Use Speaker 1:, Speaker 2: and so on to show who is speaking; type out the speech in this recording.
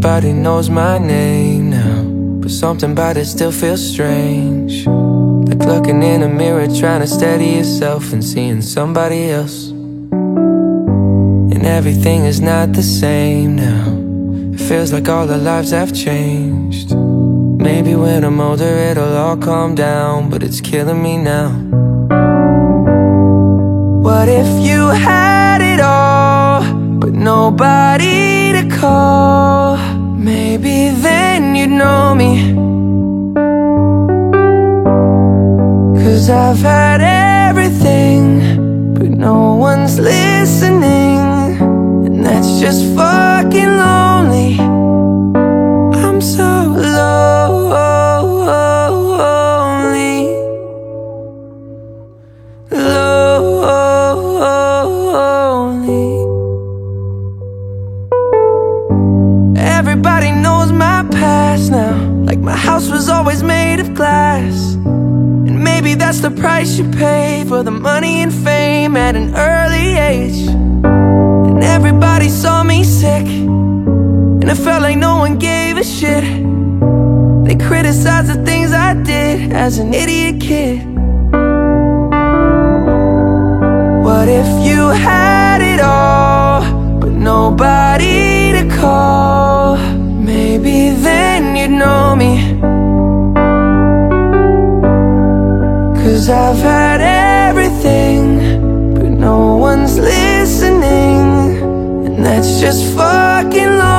Speaker 1: Everybody knows my name now, but something about it still feels strange. Like looking in a mirror, trying to steady yourself and seeing somebody else. And everything is not the same now. It feels like all our lives have changed. Maybe when I'm older it'll all calm down, but it's killing me now. What if you had it all, but nobody to call? Maybe then you'd know me. 'Cause I've had everything, but no one's listening, and that's just fucking lonely. I'm so lonely, lonely. Everybody knows my past now, like my house was always made of glass. And maybe that's the price you pay for the money and fame at an early age. And everybody saw me sick, and it felt like no one gave a shit. They criticized the things I did as an idiot kid. What if you had it all, but nobody to call? Maybe then you'd know me. 'Cause I've had everything, but no one's listening, and that's just fucking lonely.